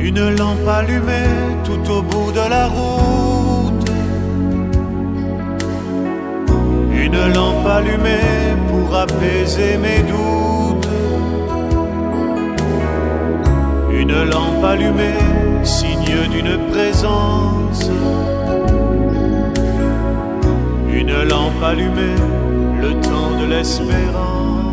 Une lampe allumée tout au bout de la route. Une lampe allumée pour apaiser mes doutes. Une lampe allumée, signe d'une présence. Une lampe allumée, le temps de l'espérance.